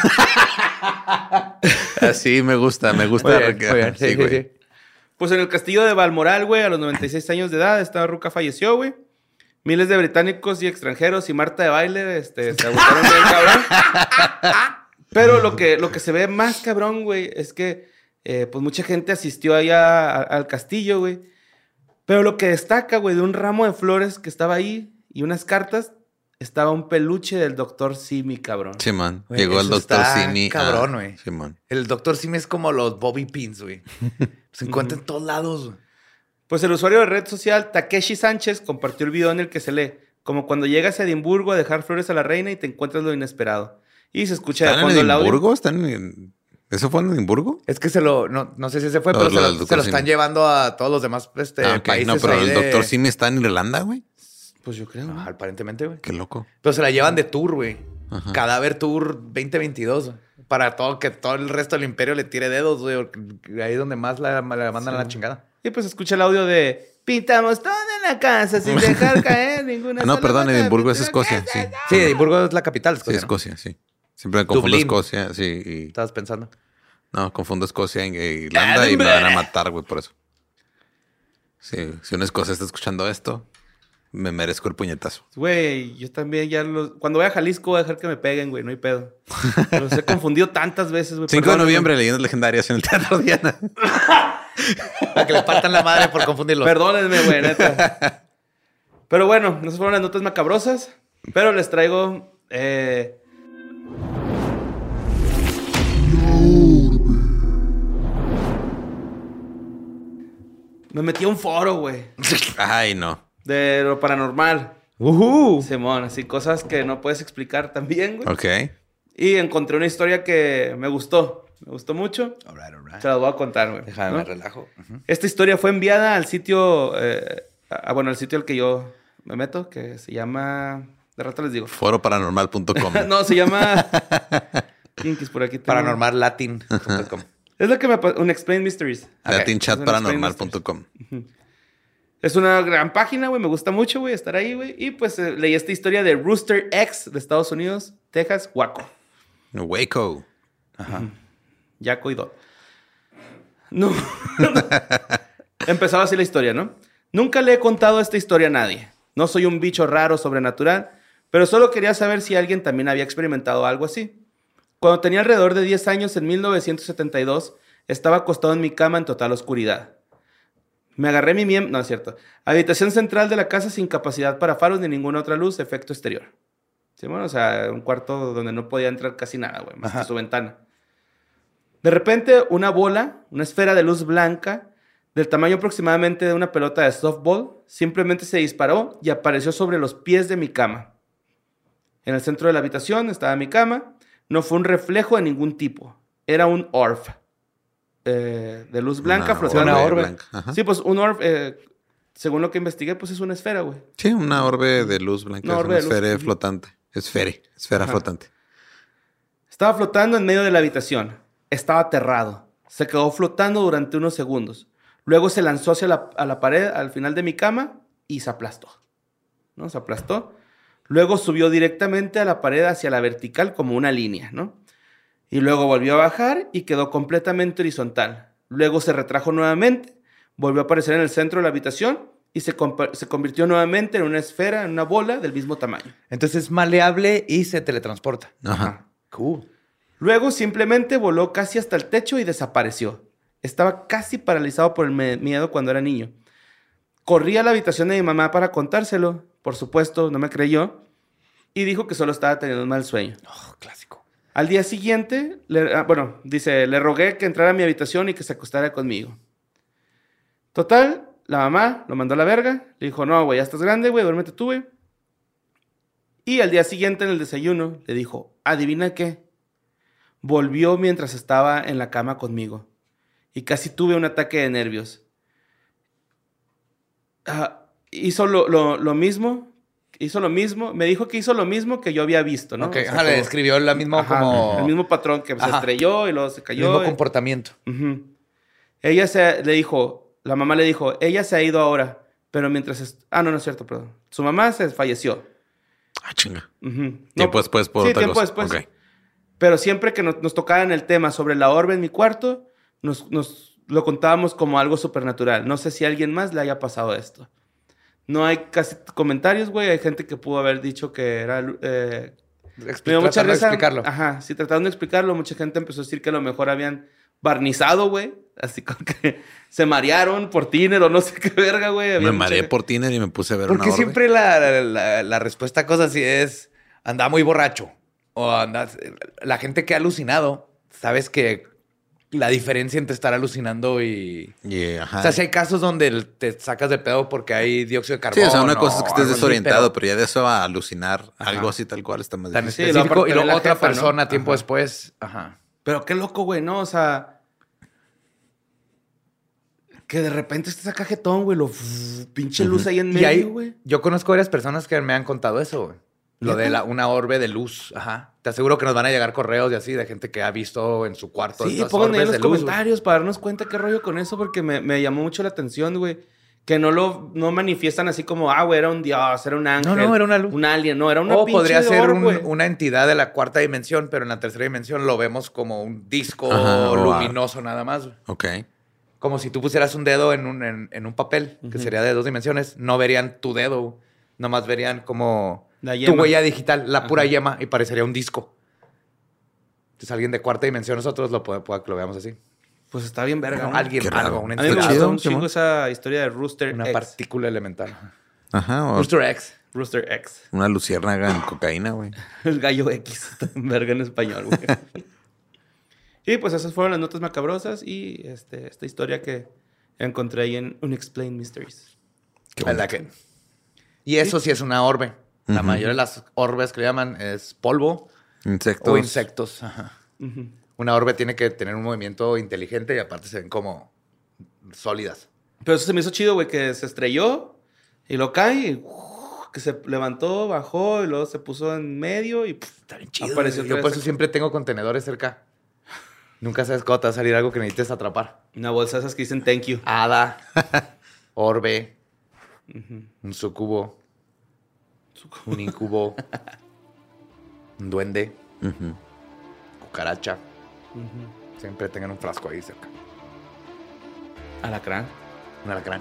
Así me gusta. Muy bien. Sí, güey. Pues en el castillo de Balmoral, güey, a los 96 años de edad, esta ruca falleció, güey. Miles de británicos y extranjeros y Marta de baile, se agotaron bien cabrón. Pero lo que se ve más cabrón, güey, es que pues mucha gente asistió allá al castillo, güey. Pero lo que destaca, güey, de un ramo de flores que estaba ahí y unas cartas, estaba un peluche del Dr. Simi, cabrón. Sí, man. Güey, llegó el Dr. Simi. Cabrón, güey. Sí, man. El Dr. Simi es como los Bobby Pins, güey. Se encuentra en todos lados, güey. Pues el usuario de red social Takeshi Sánchez compartió el video en el que se lee como cuando llegas a Edimburgo a dejar flores a la reina y te encuentras lo inesperado. Y se escucha de fondo el audio. ¿Están en Edimburgo? ¿Eso fue en Edimburgo? Es que no sé si se fue, pero se lo están llevando a todos los demás países. No, pero el Dr. Simi está en Irlanda, güey. Pues yo creo, ¿no? Aparentemente, güey. Qué loco. Pero se la llevan de tour, güey. Ajá. Cadáver Tour 2022. Para que todo el resto del imperio le tire dedos, güey. Ahí es donde más la mandan a la chingada. Y pues escucha el audio de pintamos todo en la casa sin dejar caer ninguna No, sola perdón, gota de Edimburgo es pintura Escocia, que- sí. Sí, Edimburgo es la capital de Sí, Escocia. Escocia, sí. Siempre me confundo Dublín. Escocia, sí. Estabas pensando. No, confundo Escocia e Irlanda y me van a matar, güey, por eso. Sí, si un escocés está escuchando esto, me merezco el puñetazo. Güey, yo también cuando vaya a Jalisco voy a dejar que me peguen, güey, no hay pedo. Los he confundido tantas veces, güey. 5 de Perdón, noviembre, leyendas legendarias en el Teatro Diana. Para que le partan la madre por confundirlo. Perdónenme, güey, neta. Pero bueno, esas fueron las notas macabrosas. Pero les traigo... Me metí a un foro, güey. Ay, no. De lo paranormal. Simón, así cosas que no puedes explicar también, güey. Ok. Y encontré una historia que me gustó. Me gustó mucho. All right. Se las voy a contar, güey. Déjame, ¿no? me relajo. Esta historia fue enviada al sitio... al sitio al que yo me meto, que se llama... De rato les digo. Foroparanormal.com. No, se llama... Kinkis, por aquí tengo. Paranormallatin.com. Es lo que me... Unexplained Mysteries. Latinchatparanormal.com. Es una gran página, güey. Me gusta mucho, güey, estar ahí, güey. Y pues leí esta historia de Rooster X de Estados Unidos, Texas, Waco. Waco. Ajá. Yaco y Dot. No. Empezaba así la historia, ¿no? Nunca le he contado esta historia a nadie. No soy un bicho raro sobrenatural, pero solo quería saber si alguien también había experimentado algo así. Cuando tenía alrededor de 10 años, en 1972, estaba acostado en mi cama en total oscuridad. Me agarré mi miembro... No, es cierto. Habitación central de la casa sin capacidad para faros ni ninguna otra luz, efecto exterior. ¿Sí, bueno? O sea, un cuarto donde no podía entrar casi nada, güey, más que su ventana. De repente, una bola, una esfera de luz blanca, del tamaño aproximadamente de una pelota de softball, simplemente se disparó y apareció sobre los pies de mi cama. En el centro de la habitación estaba mi cama. No fue un reflejo de ningún tipo. Era un orb. De luz blanca, flotando. Una orbe blanca. Ajá. Sí, pues un orb, según lo que investigué, pues es una esfera, güey. Sí, una orbe de luz blanca. Una es orbe una de luz. esfera flotante. Esfera Ajá. flotante. Estaba flotando en medio de la habitación. Estaba aterrado. Se quedó flotando durante unos segundos. Luego se lanzó hacia la pared al final de mi cama y se aplastó. ¿No? Se aplastó. Luego subió directamente a la pared hacia la vertical como una línea, ¿no? Y luego volvió a bajar y quedó completamente horizontal. Luego se retrajo nuevamente, volvió a aparecer en el centro de la habitación y se convirtió nuevamente en una esfera, en una bola del mismo tamaño. Entonces es maleable y se teletransporta. Ajá. Cool. Luego simplemente voló casi hasta el techo y desapareció. Estaba casi paralizado por el miedo cuando era niño. Corrí a la habitación de mi mamá para contárselo. Por supuesto, no me creyó. Y dijo que solo estaba teniendo un mal sueño. Oh, clásico. Al día siguiente, le rogué que entrara a mi habitación y que se acostara conmigo. Total, la mamá lo mandó a la verga. Le dijo, no, güey, ya estás grande, güey, duérmete tú, güey. Y al día siguiente en el desayuno le dijo, ¿adivina qué? Volvió mientras estaba en la cama conmigo. Y casi tuve un ataque de nervios. hizo lo mismo. Hizo lo mismo. Me dijo que hizo lo mismo que yo había visto, ¿no? Ok, o sea, le describió la misma como... El mismo patrón que se estrelló y luego se cayó. El mismo comportamiento. Le dijo... La mamá le dijo, ella se ha ido ahora, pero mientras... no es cierto, perdón. Su mamá se falleció. Chinga. Tiempo después por otra tiempo cosa. Después. Okay. Pero siempre que nos tocaban el tema sobre la orbe en mi cuarto, nos lo contábamos como algo supernatural. No sé si a alguien más le haya pasado esto. No hay casi comentarios, güey. Hay gente que pudo haber dicho que era... Tratando de explicarlo. Ajá, sí, tratando de explicarlo. Mucha gente empezó a decir que a lo mejor habían barnizado, güey. Así como que se marearon por Tiner o no sé qué verga, güey. Me mareé por Tiner y me puse a ver una orbe. Porque siempre la respuesta a cosas así es... Anda muy borracho. O anda... La gente que ha alucinado, sabes que... La diferencia entre estar alucinando y... Ajá. O sea, si hay casos donde te sacas de pedo porque hay dióxido de carbono. Sí, o sea, una cosa es que estés desorientado, pero ya de eso a alucinar algo así tal cual está más tan difícil. específico. Y luego otra jefa, persona ¿no? tiempo después. Ajá. Pero qué loco, güey, ¿no? O sea... Que de repente estés acá jetón, güey. Pinche luz ahí en medio, güey. Yo conozco varias personas que me han contado eso, güey. Lo de una orbe de luz. Ajá. Te aseguro que nos van a llegar correos y así de gente que ha visto en su cuarto. Sí, pónganme en los comentarios para darnos cuenta qué rollo con eso, porque me llamó mucho la atención, güey. Que no manifiestan así como, güey, era un dios, era un ángel. No, era una luz. Un alien, no, era una pinche podría ser orbe, una entidad de la cuarta dimensión, pero en la tercera dimensión lo vemos como un disco luminoso nada más, güey. Ok. Como si tú pusieras un dedo en un papel, que sería de 2 dimensiones, no verían tu dedo, nomás verían como tu huella digital, la pura yema, y parecería un disco. Entonces alguien de cuarta dimensión, nosotros puede que lo veamos así. Pues está bien verga. Alguien, algo, una A mí me entidad. gustó un chingo esa historia de Rooster Una X. partícula elemental. Ajá. Rooster X. Rooster X. Una luciérnaga en cocaína, güey. El gallo X. Verga en español, güey. Y pues esas fueron las notas macabrosas y esta historia que encontré ahí en Unexplained Mysteries. ¿Verdad que? Y eso sí es una orbe. La mayoría de las orbes que le llaman es polvo. Insectos. O insectos. Ajá. Una orbe tiene que tener un movimiento inteligente y aparte se ven como sólidas. Pero eso se me hizo chido, güey, que se estrelló y lo cae y que se levantó, bajó y luego se puso en medio y está bien chido. Apareció. Yo por eso siempre tengo contenedores cerca. Nunca sabes cuándo te va a salir algo que necesites atrapar. Una bolsa esas que dicen thank you. Hada, orbe, un sucubo, un incubo, un duende, cucaracha. Siempre tengan un frasco ahí cerca. Alacrán. Un alacrán.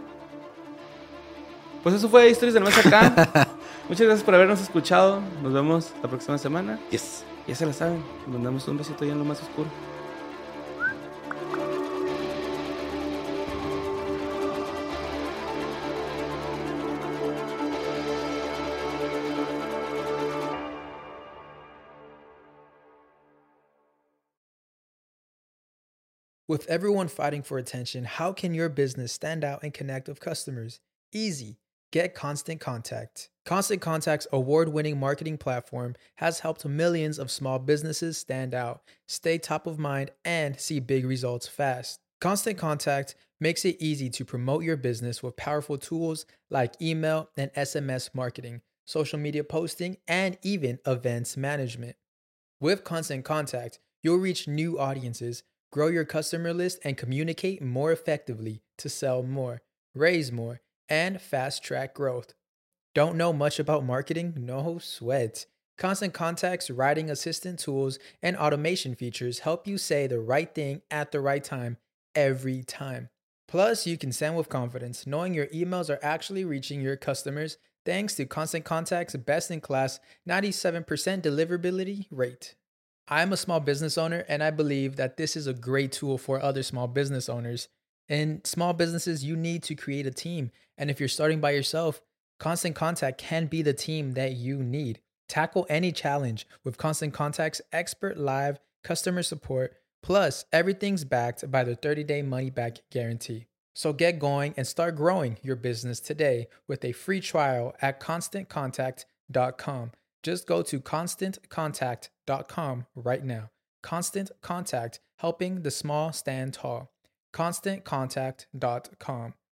Pues eso fue Historias del Más Acá. Muchas gracias por habernos escuchado. Nos vemos la próxima semana. Yes. Ya se la saben. Nos mandamos un besito allá en lo más oscuro. With everyone fighting for attention, how can your business stand out and connect with customers? Easy. Get Constant Contact. Constant Contact's award-winning marketing platform has helped millions of small businesses stand out, stay top of mind, and see big results fast. Constant Contact makes it easy to promote your business with powerful tools like email and SMS marketing, social media posting, and even events management. With Constant Contact, you'll reach new audiences, grow your customer list, and communicate more effectively to sell more, raise more, and fast-track growth. Don't know much about marketing? No sweat. Constant Contact's writing assistant tools and automation features help you say the right thing at the right time every time. Plus, you can send with confidence, knowing your emails are actually reaching your customers thanks to Constant Contact's best-in-class 97% deliverability rate. I'm a small business owner, and I believe that this is a great tool for other small business owners. In small businesses, you need to create a team. And if you're starting by yourself, Constant Contact can be the team that you need. Tackle any challenge with Constant Contact's expert live customer support. Plus, everything's backed by the 30-day money-back guarantee. So get going and start growing your business today with a free trial at ConstantContact.com. Just go to ConstantContact.com right now. Constant Contact, helping the small stand tall. ConstantContact.com.